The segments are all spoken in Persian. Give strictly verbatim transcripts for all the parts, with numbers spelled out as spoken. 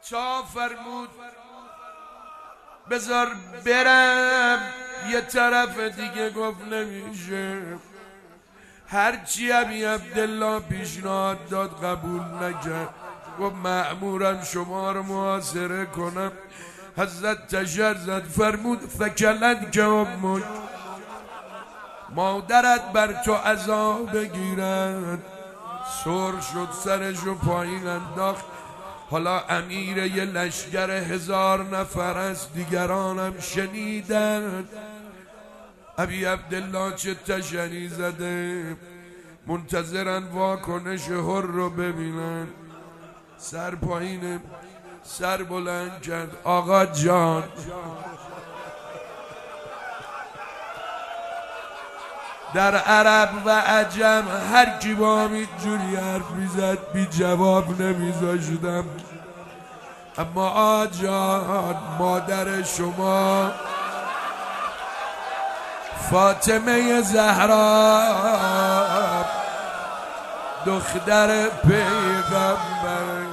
تا فرمود بذار برم یه طرف دیگه، گفت نمیشه. هرچی ابی عبدالله پیشنهاد داد قبول نکرد. گفت مأمورم شما رو محاصره کنم. حضرت تشر زد فرمود فکلت که امک، مادرت بر تو عذاب بگیرد. سر شد سرشو پایین انداخت. حالا امیر یه لشگر هزار نفر است، دیگرانم شنیدن ابی عبدالله چه تشنی زده، منتظرن واکنش هر رو ببینن. سر پایینه، سر بلند کرد. آقا جان در عرب و عجم هر کی با هم اینجوری حرف میزد بی جواب نمیذاشتم، اما آجان مادر شما فاطمه زهرا دختر پیغمبر،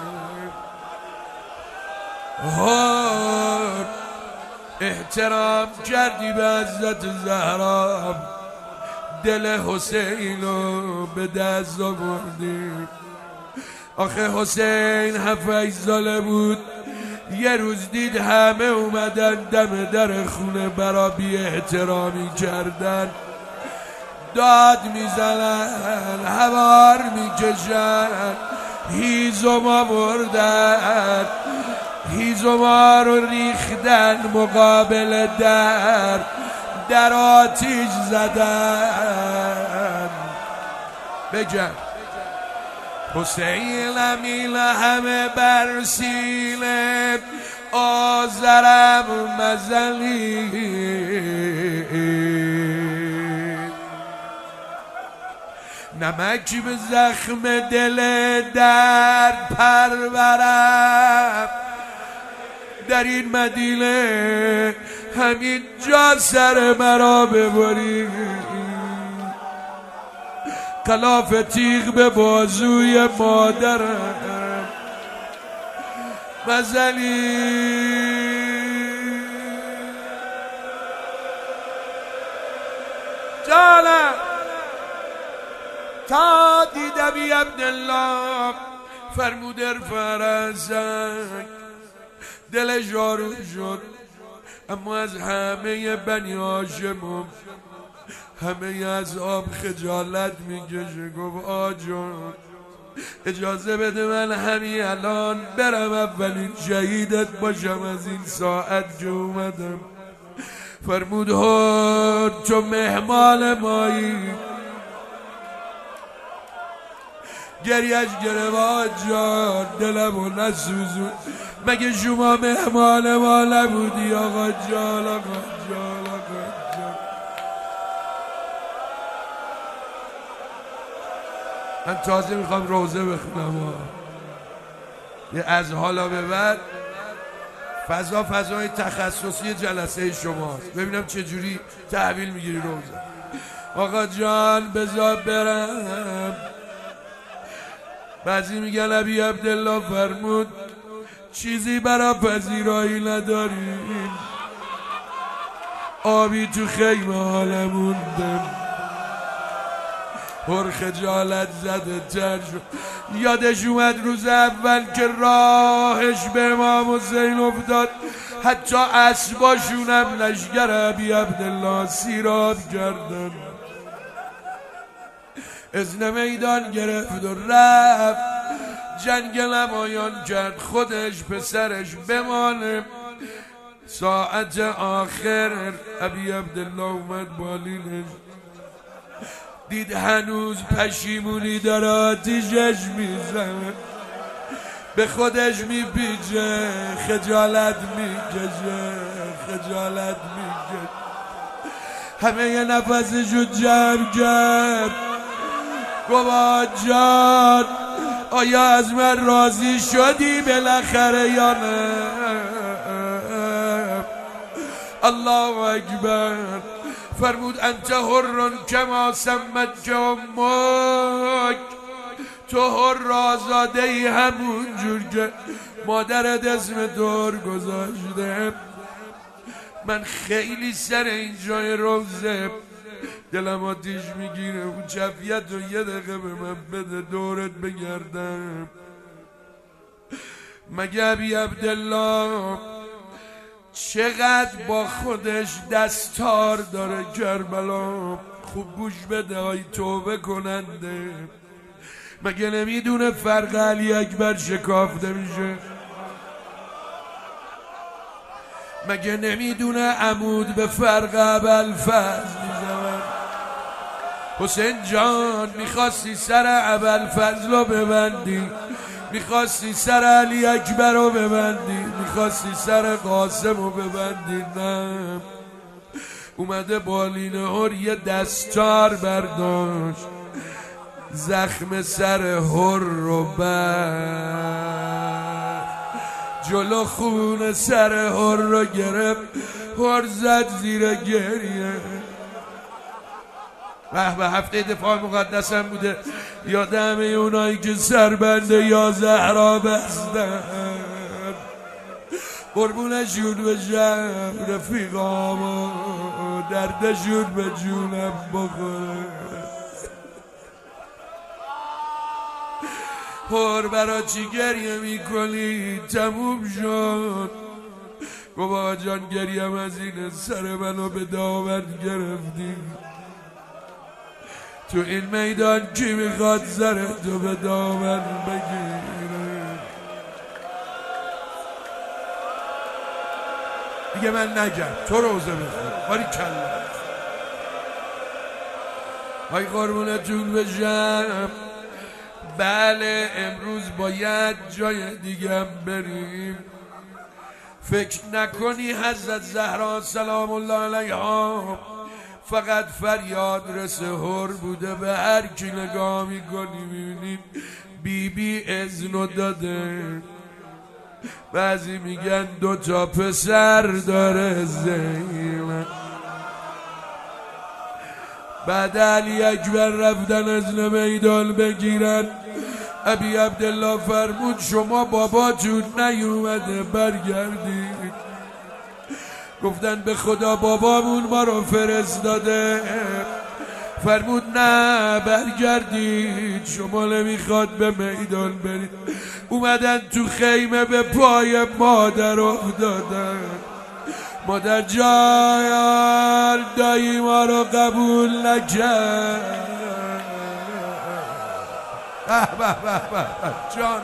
هر احترام کردی به حضرت زهرا، دل حسینو به دست آوردی. آخه حسین هفت ساله بود، یه روز دید همه اومدن دم در خونه برا بی احترامی کردن، داد میزنن، هوار میکشن، هیزم آوردن، هیزما رو ریختن مقابل در، در آتیش زدن. بگن حسین امیل همه بر سینه، آزرم مزلی نمکی به زخم دل در پرورم. در این مدینه همین جا سر مرا ببری، کلاف تیغ به بازوی مادرم مزلی. جانم تا دید ابی عبدالله فرمود ارفع رأسک، دل جارو شد. اما از همه بنی هاشم همه از آب خجالت میکشه. گفت آجان اجازه بده من همین الان برم اولین شهیدت باشم از این ساعت که اومدم. فرمود هر چون مهمان مایی، گریش گرفت جان دلمو نسوزون، مگه شما مهمان ما نبودی آقا جان؟ آقا جان آقا جان من تازه میخوام روزه بخونم. یه از حالا به بعد فضا فضای تخصصی جلسه شماست، ببینم چجوری تحویل میگیری روزه. آقا جان بذار برم. بعضی میگن ابی عبدالله فرمود چیزی برا پذیرایی نداریم، آبی تو خیمه حالا موندم. پر خجالت زده تر شد. یادش اومد روز اول که راهش به امام حسین افتاد، حتی اسباشونم لشگر ابی عبدالله سیراب کردن. اذن میدان گرفت و رفت، جنگ نمایان کرد خودش پسرش بمانه. ساعت آخر ابی عبدالله اومد بالینش، دید هنوز پشیمونی داره آتیشش میزنه، به خودش میپیچه، خجالت میکشه، خجالت میکشه. همه یه نفسشو جمع کرد. گفت جان آیا از من راضی شدی بالاخره یا نه؟ الله اکبر. فرمود انت حر کما سمت امک، تو هر آزاده ای همون جور که مادرت اسم دور گذاشته. من خیلی سر این جای روزه دلم آتیش میگیره. اون جفیت رو یه دقیقه به من بده دورت بگردم. مگه ابی عبدالله چقدر با خودش دستار داره کربلا. خوب گوش بده های توبه کننده. مگه نمیدونه فرق علی اکبر شکافته میشه؟ مگه نمیدونه عمود به فرق ابوالفضل میزنن؟ حسین جان میخواستی سر ابوالفضل رو ببندی، میخواستی سر علی اکبر رو ببندی، میخواستی سر قاسم رو ببندی، نه اومده بالین هر یه دستار برداشت زخم سر هر رو بر جلو خون سر هر رو گرفت. هر زد زیر گریه. به به هفته دفاع مقدسم بوده. یادم اونایی که سربند یا زهرا بستن قربونشون بشم رفیقام دردشون به جونم بخوره. هر برا چی گریه میکنی؟ تموم شد. گفت آقا جان گریم از این سر منو به دامن گرفتی. تو این میدان کی میخواد سرتو به دامن بگیره؟ دیگه من نگم تو روزه بخور. باری کلا های قربونتون بشم. بله امروز باید جای دیگه بریم. فکر نکنی حضرت زهرا سلام الله علیها فقط فریاد رس هر بوده. به هر کی نگاه میکنی میبینید بی بی اذنو داده. بعضی میگن دو تا پسر داره زینب. بعد علی اکبر رفتن از میدان بگیرن. ابی عبدالله فرمود شما باباتون نیومده برگردید. گفتن به خدا بابامون ما رو فرستاده. فرمود نه برگردید شما نمیخواد به میدان برید. اومدن تو خیمه به پای مادر افتادن. مادر جان دایی ما رو قبول نکرد. به به به به جانم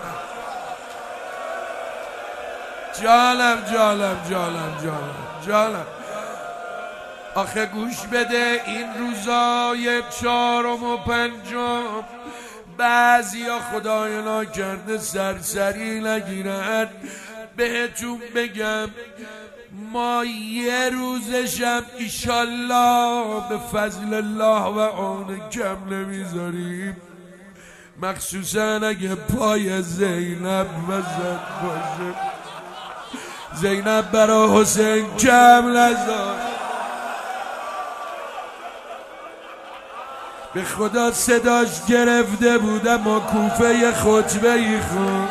جانم جانم جانم جانم جانم. آخه گوش بده این روزای چهارم و پنجم بعضیا خدای ناکرده سرسری نگیرن. بهتون بگم ما یه روزشم ایشالله به فضل الله و عون کم نمیذاریم. مخصوصا اگه پای زینب وزد باشه. زینب برا حسین کم نذار. به خدا صداش گرفته بودم و کوفه خطبه ای خون.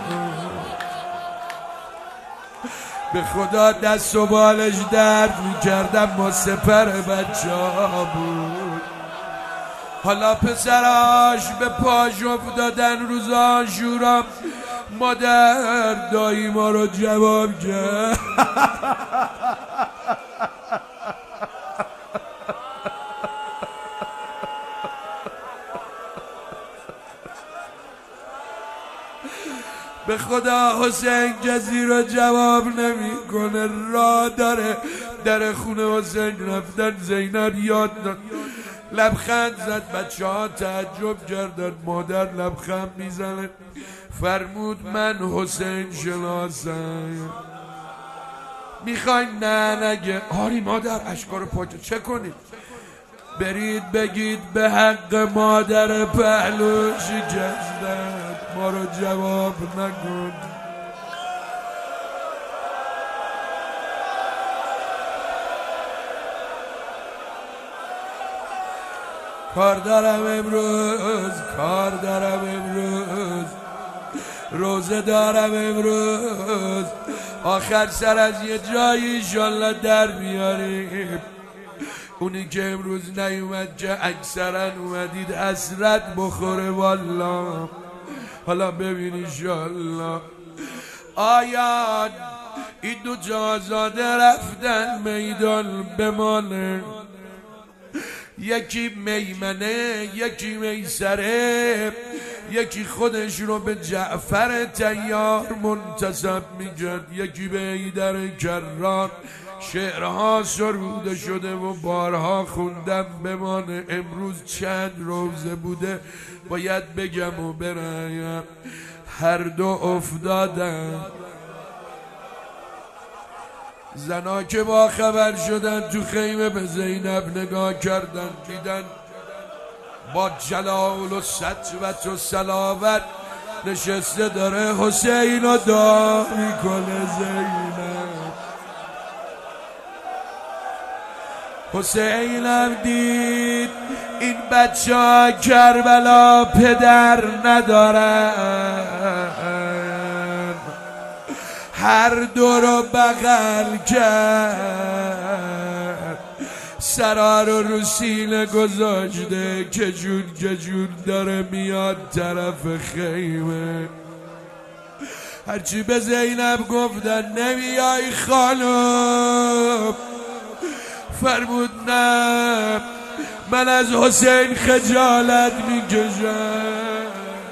به خدا دست و بالش درد میکردم ما سپر بچه ها بود. حالا پسراش به پاش افتادن روز عاشورا. مادر دایی ما رو جواب کرد. به خدا حسین کسی رو جواب نمیکنه. راه داره در خونه حسین رفتن. زینب یاد داد لبخند زد. بچه ها تعجب کردن. مادر لبخند میزنه. فرمود من حسین شناسم. میخواین نه نگه آری مادر اشکار پاکه چه کنید؟ برید بگید به حق مادر پهلو شکستن ما رو جواب نکن. کار دارم امروز، کار دارم امروز، روزه دارم امروز، آخر سر از یه جایی انشالله در بیاریم. اونی که امروز نیومد که اکثرا اومدید حسرت بخوره والله. حالا ببین انشالله آیا این دو جازاده رفتن میدان بمانه، یکی میمنه یکی میسره، یکی خودش رو به جعفر طیار منتسب میکرد، یکی به حیدر کرار. شعرها سروده شده و بارها خوندم بمانه. امروز چند روزه بوده باید بگم و برایم، هر دو افتادن. زنا که با خبر شدن تو خیمه به زینب نگاه کردن، دیدن با جلال و سطوت و صلابت نشسته داره حسین و دعا میکنه. زینب حسینم دید این بچه ها کربلا پدر ندارن، هر دو رو بغل کرد، سرا رو رو سینه گذاشته که جون که جون داره میاد طرف خیمه. هرچی به زینب گفتن نمیای خانم، فرمود نه من از حسین خجالت میکشم.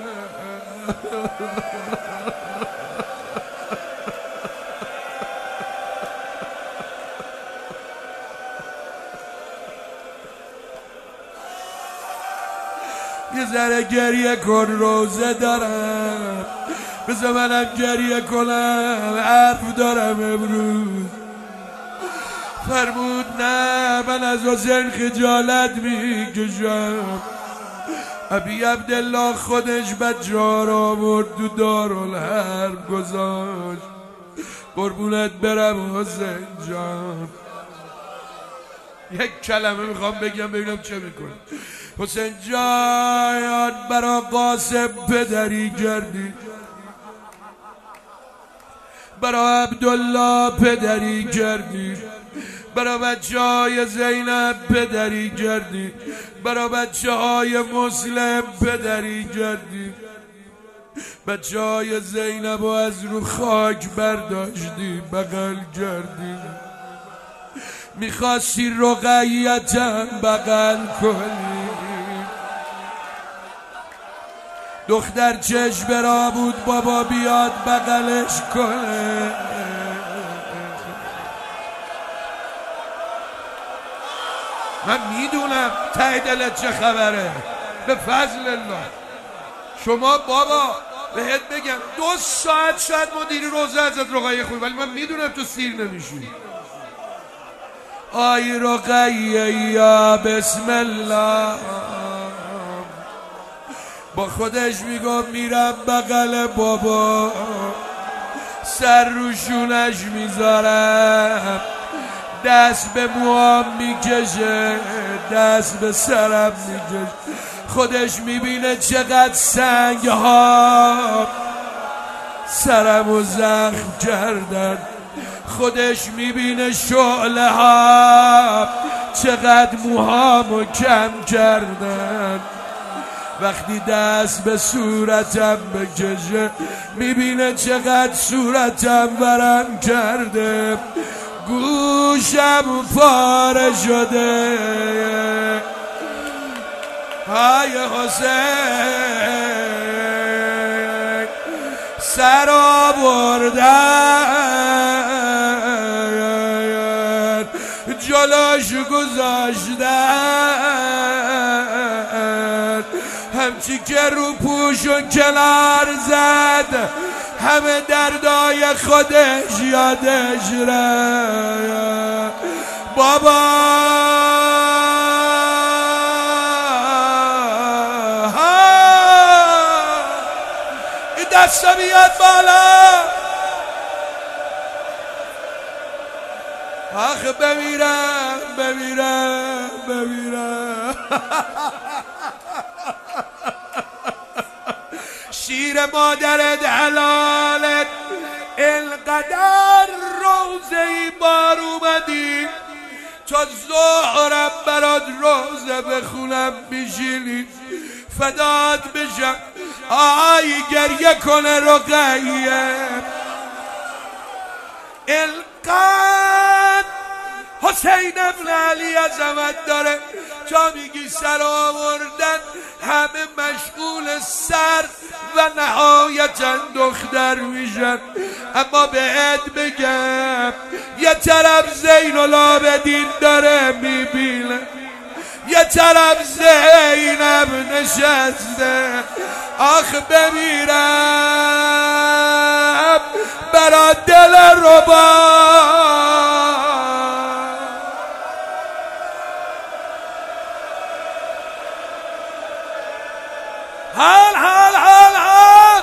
یه ذره گریه کن، روزه دارم، بذار منم گریه کنم، حرف دارم امروز. فرمود نه من از حسین خجالت میکشم. ابی عبدالله خودش بچه ها را آورد تو دارالحرب گذاشت. قربونت برم حسین جان. یک کلمه میخوام بگم ببینم چه میکنه. حسین جان برا قاسم پدری کردی، برا عبدالله پدری کردی، برا بچه های زینب پدری کردی، برا بچه های مسلم پدری کردی. بچه های زینب رو از رو خاک برداشتی بغل کردی. میخواستی رقیتم بغل کنی، دختر چشم برا بود بابا بیاد بغلش کنه. من میدونم ته دلت چه خبره، به فضل الله. شما بابا بهت بگم دو ساعت شاید مدیری روزه ازت رقیه خوبی، ولی من میدونم تو سیر نمیشی. آی رقیه یا بسم الله، با خودش میگم میرم بغل بابا، سر روشونش میذارم، دست به موام میکشه، دست به سرم میکشه. خودش میبینه چقدر سنگ ها سرمو زخم کردن، خودش میبینه شعله ها چقدر موهامو کم کردن. وقتی دست به صورتم بکشه میبینه چقدر صورتم ورم کرده، گوشم پاره شده. های حسین سر آوردن جلوش گذاشتن، همچی که رو پوشون کنار زد همه دردای خودش یادش رفت. بابا این دستا بیاد بالا، آخه بمیرم بمیرم بمیرم شیر مادرت حلالت انقدر روزه بار اومدی تا ظهرم برات روزه بخونم میشینی فدات بشم آی گریه کنه رقیه القد حسین ابن علی عظمت داره تا میگی سر آوردن همه مشغول سر و نهایتا دختر میشن اما بهت بگم یه طرف زین العابدین داره میبینه یه طرف زینب نشسته آخ بمیرم برا دل ربا حال حال حال حال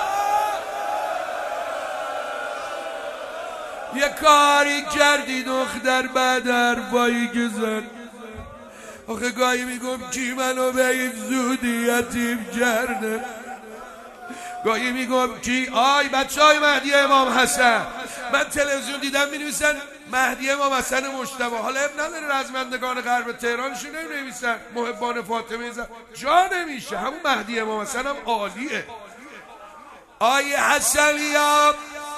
یه کاری کردی دختر بعد حرفایی که زد آخه گاهی میگم کی منو به این زودی یتیم کرده گاهی میگم کی آی بچه های مهدی امام حسن من تلویزیون دیدم مینویسن مهدی امام حسن مجتبی حالا اب نداره رزمندگان غرب تهرانشون نمی‌نویسن محبان فاطمه زن جا نمیشه همون مهدی امام حسن هم عالیه آی حسنیاب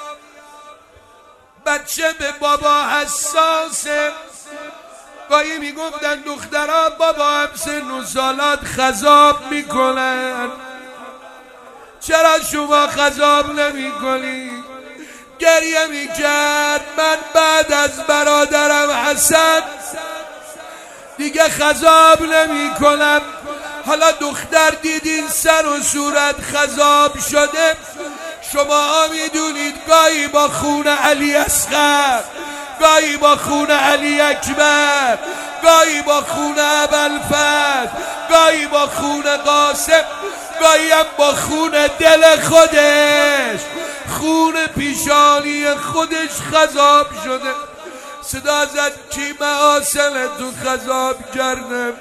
بچه به بابا حساسه گاهی میگفتن دخترها بابا هم سن و سالات خضاب میکنن چرا شما خضاب نمی کنی؟ گریه میکرد من بعد از برادرم حسن دیگه خضاب نمی کنم حالا دختر دیدین سر و صورت خضاب شده شما میدونید گاهی با خون علی اصغر گاهی با خون علی اکبر گاهی با خون ابوالفضل گاهی با خون قاسم گاهی هم با خون دل خودش خون پیشانی خودش خضاب شده صدا زد کی محاسن تو خضاب کرده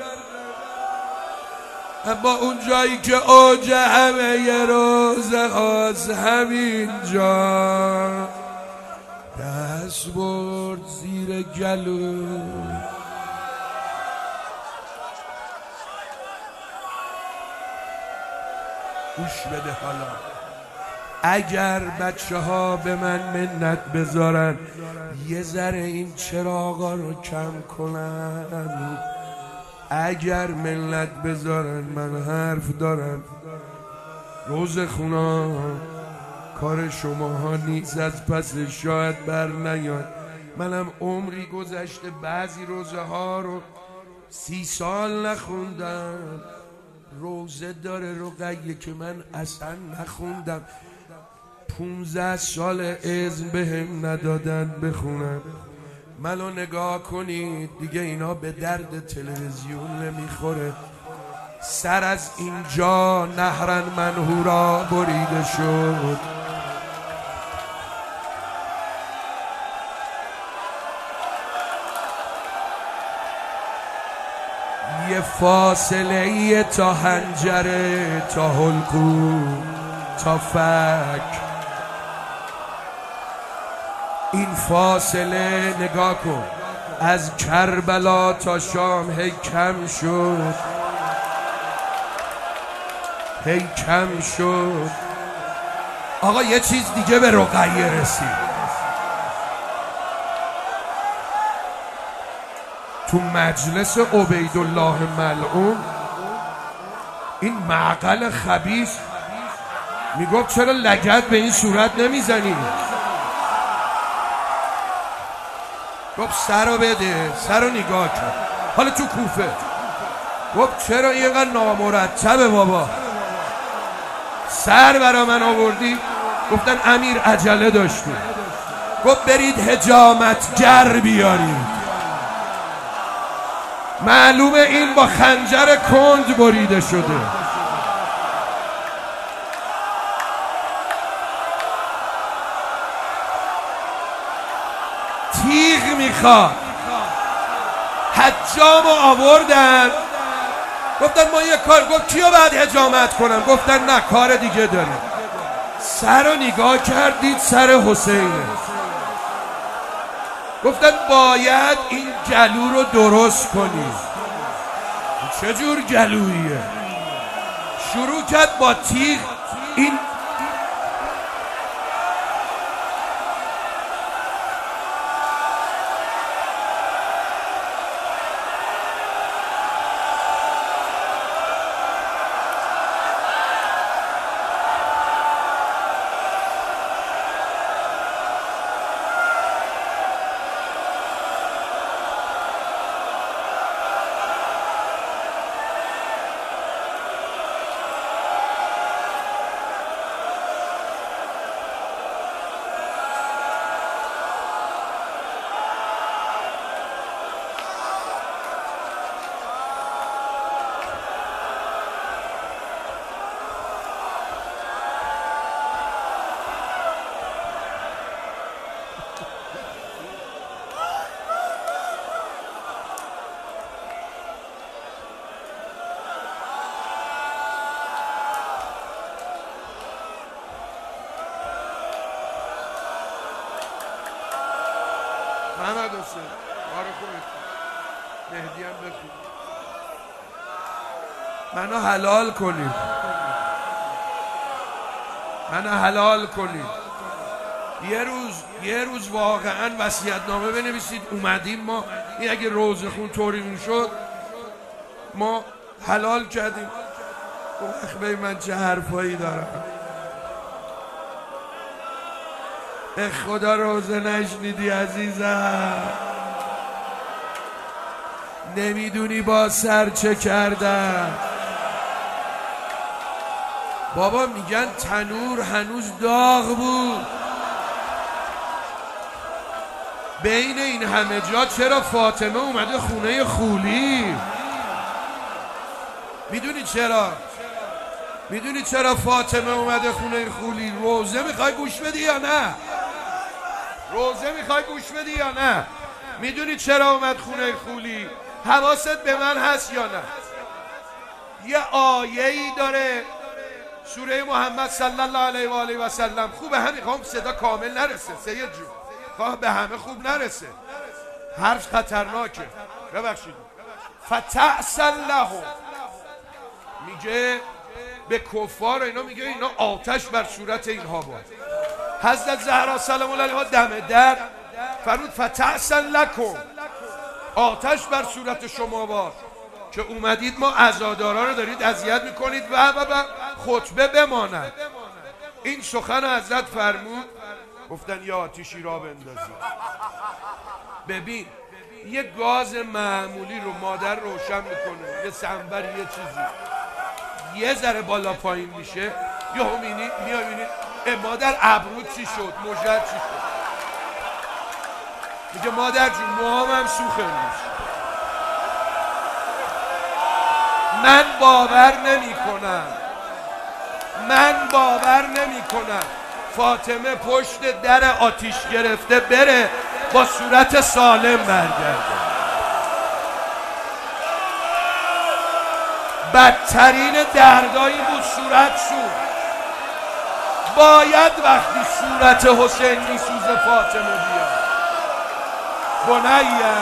اما اون جایی که اوج همه یه روزه هاست همین جا دست برد زیر گلو گوش بده حالا اگر بچه ها به من منت بذارن یه ذره این چراغا رو کم کنن اگر منت بذارن من حرف دارم روز خونا کار شماها نیست از پس شاید بر نیاد منم عمری گذشته بعضی روزه ها رو سی سال نخوندم روزه داره رقیه که من اصلا نخوندم پونزده سال اذن بهم ندادن بخونم منو نگاه کنید دیگه اینا به درد تلویزیون نمیخوره سر از اینجا نهرن منهورا بریده شد یه فاصله تا حنجره تا حلقوم تا فک این فاصله نگاه کن از کربلا تا شام هی کم شد هی کم شد آقا یه چیز دیگه به رقیه رسید تو مجلس عبیدالله ملعون این معقل خبیث میگفت چرا لگد به این صورت نمیزنی گفت سر رو بده سر رو نگاه کن حالا تو کوفه گفت چرا اینقدر نامرتبه بابا سر برا من آوردی گفتن امیر عجله داشتی گفت برید حجامتگر بیارید معلومه این با خنجر کند بریده شده تیغ میخواد حجامو آوردن گفتن ما یه کار گفت کیو باید حجامت کنم گفتن نه کار دیگه داریم سر رو نگاه کردید سر حسینه. گفتن باید این گلو رو درست کنید. چجور گلویه؟ شروع کرد با تیغ این محمد حسین بار خودت مهدی هم بخون منو حلال کنید، منو حلال کنید. یه روز یه روز واقعا وصیت‌نامه بنویسید اومدیم ما این اگه روزه خون طوری میشد ما حلال کردیم. اخبه من چه حرفایی دارم. به خدا روزه نشنیدی عزیزم، نمیدونی با سر چه کردم. بابا میگن تنور هنوز داغ بود. بین این همه جا چرا فاطمه اومده خونه خولی؟ میدونی چرا؟ میدونی چرا فاطمه اومده خونه خولی؟ روزه میخوای گوش بدی یا نه؟ روزه میخوای گوش بدی یا نه؟ میدونی چرا اومد خونه خولی؟ حواست به من هست یا نه؟ یه آیه‌ای داره سوره محمد صلی الله علیه و آله و سلم. خوبه همین خوام صدا کامل نرسه سید جون، خواه به همه خوب نرسه، حرف خطرناکه ببخشید. فتعسل لهم، میگه به کفار اینا، میگه اینا آتش بر صورت اینها باد. حضرت زهرا سلام الله علیها دم در فرمود فتعسل لکم، آتش بر صورت شما باد که اومدید ما عزادارا رو دارید اذیت میکنید و و و خطبه بماند. این سخن حضرت فرمود، گفتن یا آتیشی را بندازید. ببین یه گاز معمولی رو مادر روشن میکنه، یه سنبر یه چیزی یه ذره بالا پایین میشه، یه همینی میای میبینی مادر ابرو چی شد، مژت چی شد. میگه مادر جون موهام هم سوخه میشه. من باور نمی کنم من باور نمی کنم فاطمه پشت در آتیش گرفته بره با صورت سالم برگرده. بدترین دردایی بود صورت شد. باید وقتی صورت حسین میسوزه فاطمه بیاد. بنیه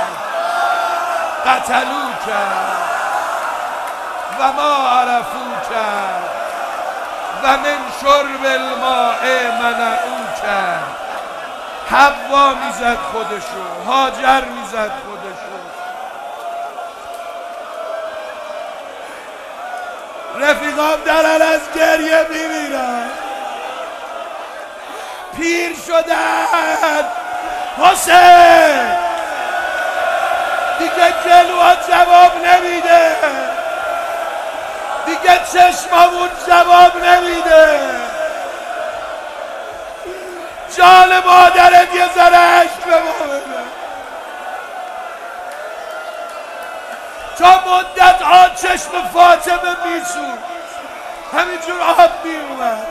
قتلو کرد و ما عرفو کرد و من شرب الماء منعو کرد. حوا میزد خودشو، هاجر میزد خودشو. رفیقام دارن از گریه میمیرن، پیر شدن. حسین دیگه جلوها جواب نمیده، دیگه چشممون جواب نمیده. جان مادرت یه ذره عشق به ما بده. تا مدت ها چشم فاطمه میسود، همینجور آب میومد.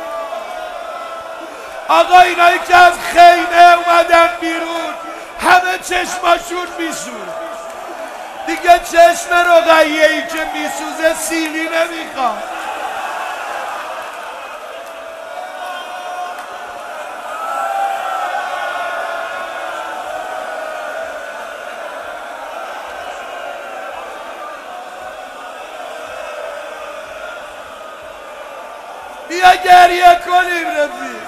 آقا اینایی که از خیمه اومدن بیرون همه چشماشون میسود. دیگه چشم رقیه‌ای که میسوزه سیلی نمیخواد. گریه کنیم رفیق،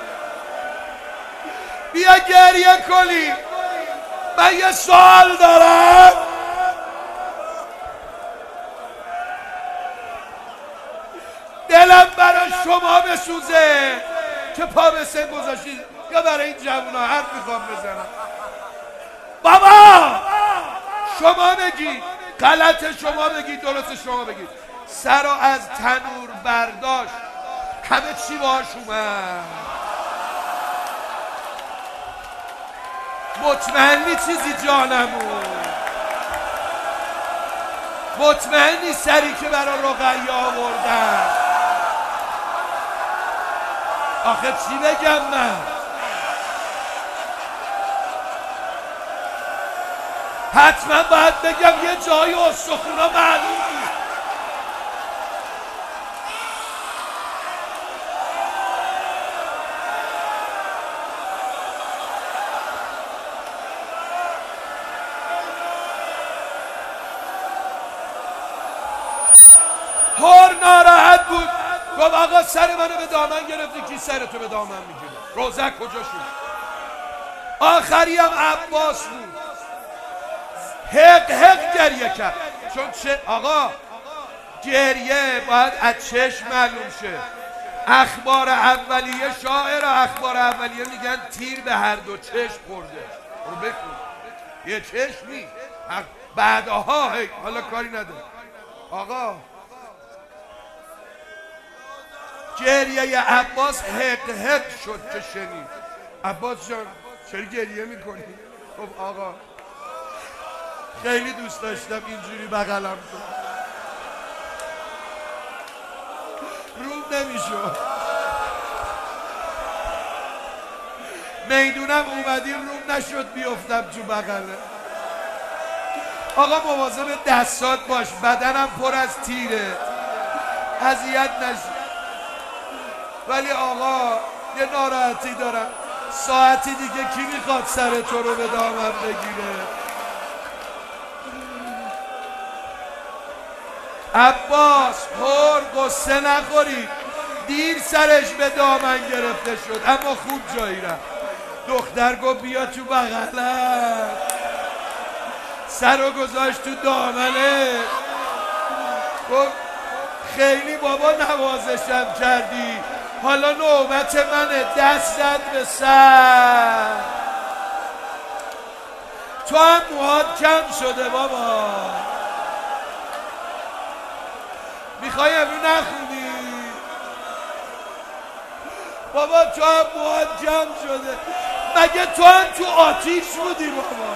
بیا گریه کنیم. من یه سوال دارم، دلم برای شما بسوزه که پا به سن گذاشتید یا برای این جوونا حرف میخوام بزنم. بابا شما بگید، غلط شما بگید، درست شما بگید. سر رو از تنور برداشت، همه چی باش اومد. مطمئنی چیزی جانمون؟ مطمئنی سری که برای رقیه آوردن؟ آخه چی بگم من؟ حتما باید بگم یه جایی استخونا معلوم بود. هر ناراحت بود، گفت آقا سر منو به دامن گرفتی، کی سرتو به دامن میگیره؟ روزک کجا شد؟ آخری هم عباس بود، حق حق گریه کرد. چون چه آقا گریه باید از چشم معلوم شه. اخبار اولیه، شاعر اخبار اولیه میگن تیر به هر دو چشم خورده. رو بکن یه چشمی بعدها حالا کاری نداره. آقا گریه عباس حق حق شد که شنید. عباس جان چرا گریه میکنی؟ خب آقا خیلی دوست داشتم اینجوری بغلم کن، روم نمیشد. میدونم اومدی روم نشد بیفتم تو بغله. آقا مواظب دستات باش، بدنم پر از تیره، اذیت نشی. ولی آقا یه ناراحتی دارم، ساعتی دیگه کی میخواد سر تو رو به دامن بگیره؟ عباس هر قصه نخوری، دیر سرش به دامن گرفته شد اما خوب جایی رفت. دختر گفت بیا تو بغلم، سر رو گذاشت تو دامنه، گفت خیلی بابا نوازشم کردی، حالا نوبت منه. دست زد به سر. تو هم موهات کم شده بابا، میخوای امرو نخونی؟ بابا تو هم موهات کم شده، مگه تو هم تو آتیش بودی بابا؟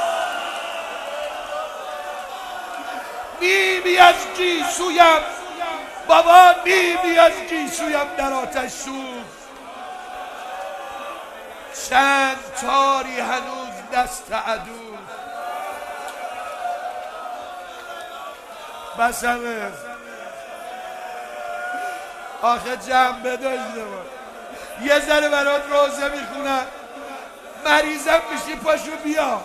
نیمی از گیسویم بابا، نیمی از گیسویم در آتش سوخت، چند تاری هنوز دست عدو. بس همه آخه جنبه داشته با. یه ذره برات روزه میخونم، مریضم میشی پاشو بیا،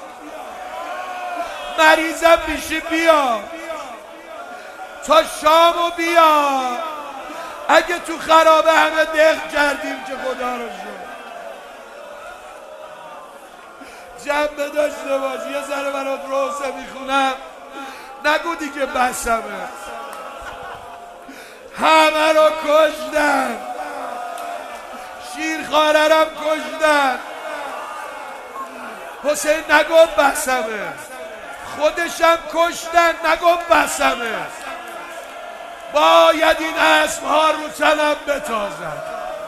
مریضم میشی بیا تا شامو بیا. اگه تو خرابه همه دق کردیم که خدا رو شد. جنبه داشته باش، یه ذره برات روزه میخونم، نگو دیگه بسمه. همه رو کشتن، شیرخواررم کشتن. حسین نگو بسمه، خودشم کشتن، نگو بسمه. باید این اسمها رو تنم بتازن.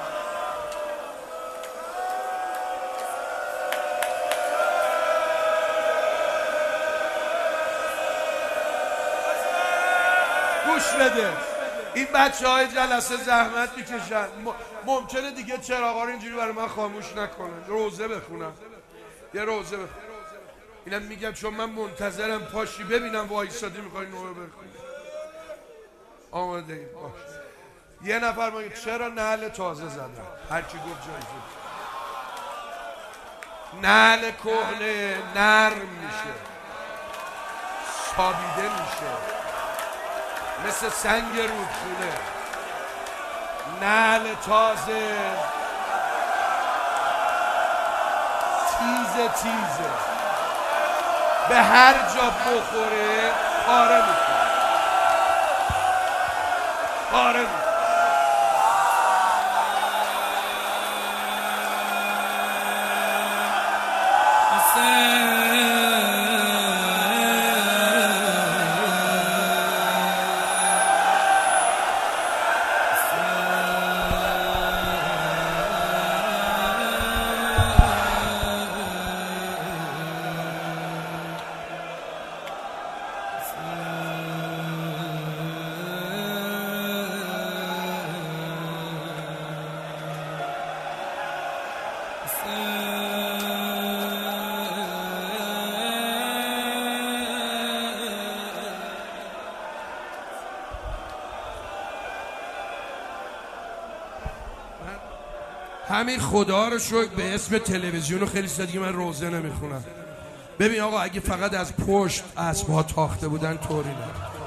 گوش بده، این بچه های جلسه زحمت میکشن، ممکنه دیگه چراغا رو اینجوری برای من خاموش نکنن. روزه بخونم، یه روزه بخونم. اینم میگم چون من منتظرم پاشی ببینم وایسادی میخوای نوه بخونی. آماده ایم باش. یه نفر ما چرا نعل تازه زدن؟ هر کی گفت جایزه. نعل کهنه نرم میشه، سابیده میشه، مثل سنگ رودخونه. نعل تازه تیزه تیزه به هر جا بخوره پاره میکنه پاره میکنه. همین خدا رو شکر به اسم تلویزیون و خیلی چیزا دیگه من روزه نمیخونم. ببین آقا اگه فقط از پشت اسب‌ها تاخته بودن طوری نه.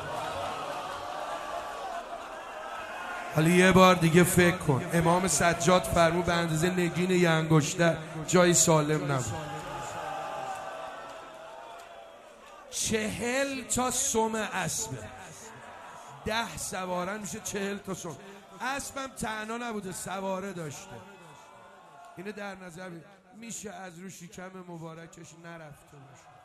حالا یه بار دیگه فکر کن، امام سجاد فرمود به اندازه نگین یه انگشتر جای سالم نبود. چهل تا سم اسبه، ده سوارن میشه چهل تا سم. اسبم تنها نبوده، سواره داشته. اینه در نظر میشه از رو شکم مبارکش نرفته باشه.